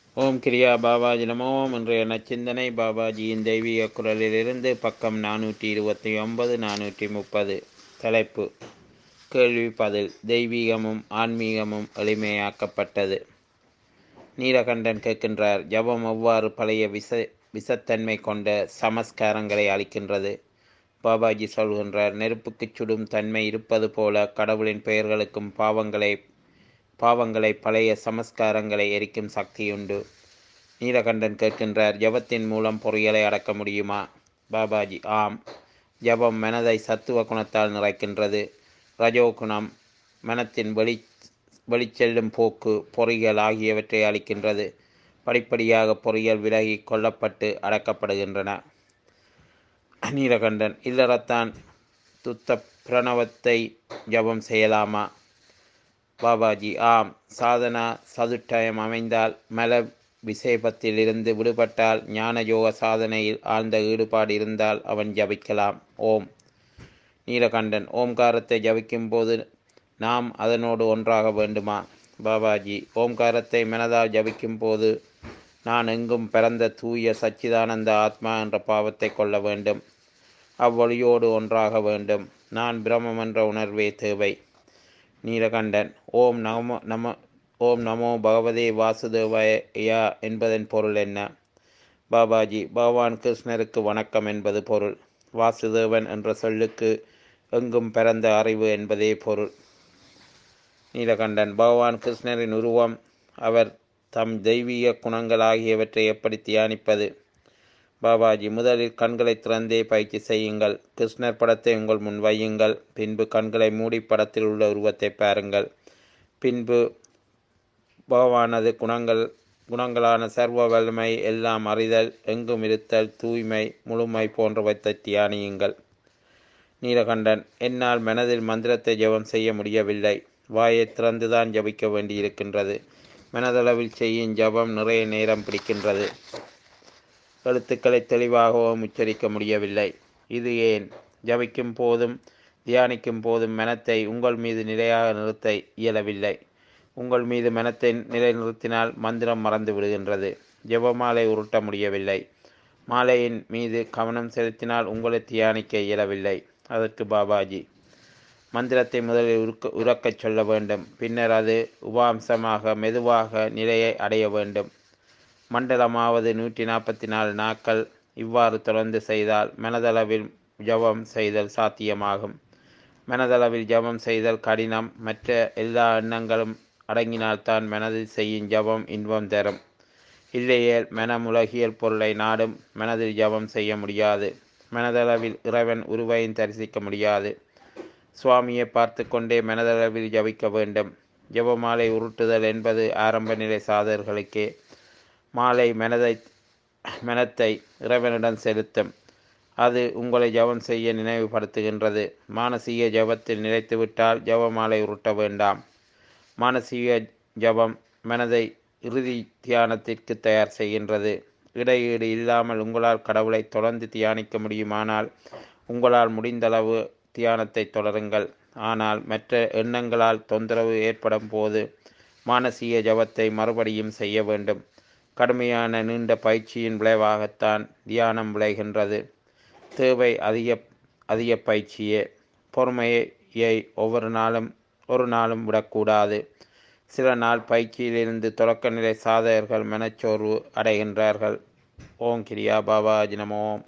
ஓம் கிரியா பாபாஜி நமோம். இன்றைய நச்சிந்தனை பாபாஜியின் தெய்வீக குரலிலிருந்து பக்கம் 429 430. தலைப்பு: கேள்வி பதில். தெய்வீகமும் ஆன்மீகமும் எளிமையாக்கப்பட்டது. நீலகண்டன் கேட்கின்றார், ஜபம் எவ்வாறு பழைய விசத்தன்மை கொண்ட சமஸ்காரங்களை அளிக்கின்றது? பாபாஜி சொல்கின்றார், நெருப்புக்குச் சுடும் தன்மை இருப்பது போல கடவுளின் பெயர்களுக்கும் பாவங்களை பழைய சமஸ்காரங்களை எரிக்கும் சக்தியுண்டு. நீலகண்டன் கேட்கின்றார், ஜபத்தின் மூலம் பொறிகளை அடக்க முடியுமா? பாபாஜி: ஆம். ஜபம் மனதை சத்துவ குணத்தால் நிறைக்கின்றது. ரஜோகுணம் மனத்தின் வெளிச்செல்லும் போக்கு, பொறிகள் ஆகியவற்றை அளிக்கின்றது. படிப்படியாக பொறிகள் விலகி கொள்ளப்பட்டு அடக்கப்படுகின்றன. நீலகண்டன்: இல்லறத்தான் துத்த பிரணவத்தை ஜபம் செய்யலாமா? பாபாஜி: ஆம். சாதனா சதுட்டயம் அமைந்தால், மல விசேபத்திலிருந்து விடுபட்டால், ஞான யோக சாதனையில் ஆழ்ந்த ஈடுபாடு இருந்தால் அவன் ஜபிக்கலாம். ஓம். நீலகண்டன்: ஓம்காரத்தை ஜபிக்கும் போது நாம் அதனோடு ஒன்றாக வேண்டுமா? பாபாஜி: ஓம்காரத்தை மனதால் ஜபிக்கும் போது நான் எங்கும் பிறந்த தூய சச்சிதானந்த ஆத்மா என்ற பாவத்தை கொள்ள வேண்டும். அவ்வொழியோடு ஒன்றாக வேண்டும். நான் பிரம்மம் என்ற உணர்வே தேவை. நீலகண்டன்: ஓம் நமோ பகவதே வாசுதேவயா என்பதன் பொருள் என்ன? பாபாஜி: பகவான் கிருஷ்ணருக்கு வணக்கம் என்பது பொருள். வாசுதேவன் என்ற சொல்லுக்கு எங்கும் பிறந்த அறிவு என்பதே பொருள். நீலகண்டன்: பகவான் கிருஷ்ணரின் உருவம், அவர் தம் தெய்வீக குணங்கள் ஆகியவற்றை எப்படி தியானிப்பது? பாபாஜி: முதலில் கண்களை திறந்தே பயிற்சி செய்யுங்கள். கிருஷ்ணர் படத்தை உங்கள் முன் வையுங்கள். பின்பு கண்களை மூடி படத்தில் உள்ள உருவத்தை பாருங்கள். பின்பு பகவானது குணங்களான சர்வ வல்லமை, எல்லாம் அறிதல், எங்கும் இருத்தல், தூய்மை, முழுமை போன்றவற்றை தியானியுங்கள். நீலகண்டன்: என்னால் மனதில் மந்திரத்தை ஜபம் செய்ய முடியவில்லை. வாயை திறந்துதான் ஜபிக்க வேண்டியிருக்கின்றது. மனதளவில் செய்யும் ஜபம் நிறைய நேரம் பிடிக்கின்றது. எழுத்துக்களை தெளிவாகவும் உச்சரிக்க முடியவில்லை. இது ஏன்? ஜபிக்கும் போதும் தியானிக்கும் போதும் மனத்தை உங்கள் மீது நிலையாக நிறுத்த இயலவில்லை. உங்கள் மீது மனத்தை நிலைநிறுத்தினால் மந்திரம் மறந்து விடுகின்றது. ஜபமாலை உருட்ட முடியவில்லை. மாலையின் மீது கவனம் செலுத்தினால் உங்களை தியானிக்க இயலவில்லை. அதற்கு பாபாஜி: மந்திரத்தை முதலில் உறக்கச் சொல்ல வேண்டும். பின்னர் அது உபாம்சமாக மெதுவாக நிலையை அடைய வேண்டும். மண்டலமாவது 144 நாட்கள். இவ்வாறு தொடர்ந்து செய்தால் மனதளவில் ஜபம் செய்தல் சாத்தியமாகும். மனதளவில் ஜபம் செய்தல் கடினம். மற்ற எல்லா எண்ணங்களும் அடங்கினால்தான் மனதில் செய்யும் ஜபம் இன்பம் தரும். இல்லையேல் மனமுலகியல் பொருளை நாடும். மனதில் ஜபம் செய்ய முடியாது. மனதளவில் இறைவன் உருவையும் தரிசிக்க முடியாது. சுவாமியை பார்த்து கொண்டே மனதளவில் ஜபிக்க வேண்டும். ஜபமாலை உருட்டுதல் என்பது ஆரம்ப நிலை சாதகர்களுக்கே. மாலை மனத்தை இறைவனிடம் செலுத்தும். அது உங்களை ஜபம் செய்ய நினைவுபடுத்துகின்றது. மானசீக ஜபத்தில் நிலைத்துவிட்டால் ஜபமாலை உருட்ட வேண்டாம். மானசீக ஜபம் மனதை இறுதி தியானத்திற்கு தயார் செய்கின்றது. இடையீடு இல்லாமல் உங்களால் கடவுளை தொடர்ந்து தியானிக்க முடியுமானால் உங்களால் முடிந்தளவு தியானத்தை தொடருங்கள். ஆனால் மற்ற எண்ணங்களால் தொந்தரவு ஏற்படும் போது மானசீக ஜபத்தை மறுபடியும் செய்ய வேண்டும். கடுமையான நீண்ட பயிற்சியின் விளைவாகத்தான் தியானம் விளைகின்றது. தேவை அதிக பயிற்சியே. பொறுமையை ஒரு நாளும் விடக்கூடாது. சில நாள் பயிற்சியிலிருந்து தொடக்க நிலை சாதகர்கள் மனச்சோர்வு அடைகின்றார்கள். ஓம் கிரியா பாபாஜி நமோம்.